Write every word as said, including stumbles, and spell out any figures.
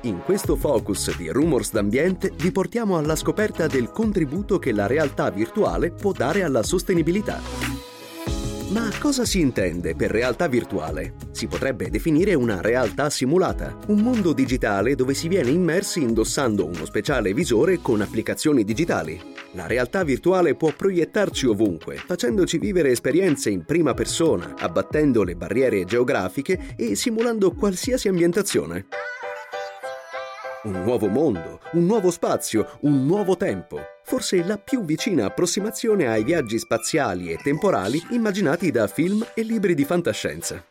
In questo focus di Rumors d'ambiente vi portiamo alla scoperta del contributo che la realtà virtuale può dare alla sostenibilità. Ma cosa si intende per realtà virtuale? Si potrebbe definire una realtà simulata, un mondo digitale dove si viene immersi indossando uno speciale visore con applicazioni digitali. La realtà virtuale può proiettarci ovunque, facendoci vivere esperienze in prima persona, abbattendo le barriere geografiche e simulando qualsiasi ambientazione. Un nuovo mondo, un nuovo spazio, un nuovo tempo. Forse la più vicina approssimazione ai viaggi spaziali e temporali immaginati da film e libri di fantascienza.